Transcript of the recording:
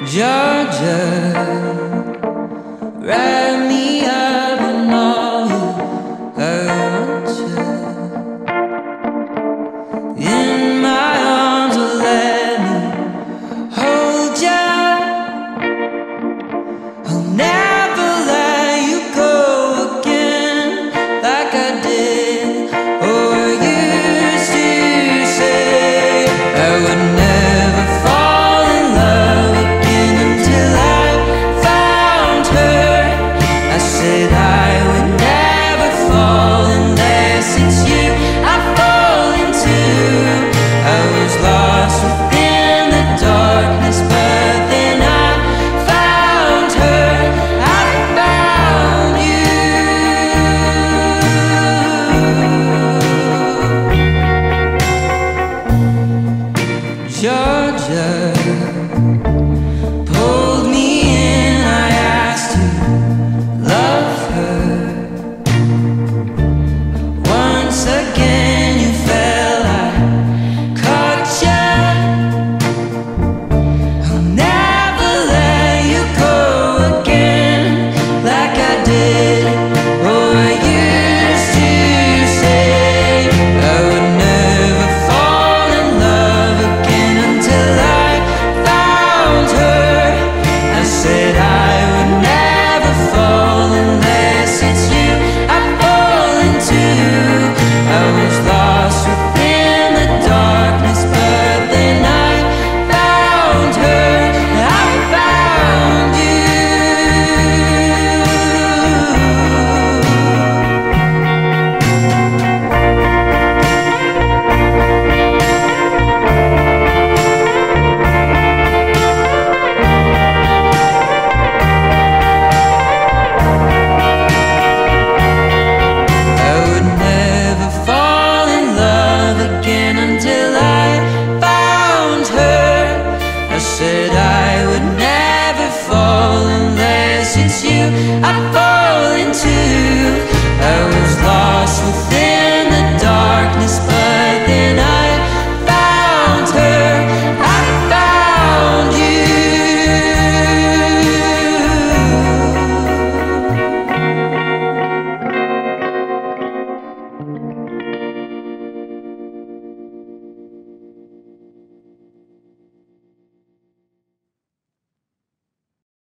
Georgia, wrap me up in all I want you. In my arms, will let me hold you. I'll never let you go again, like I did or used to say. I would never fall in love again until I found her. I said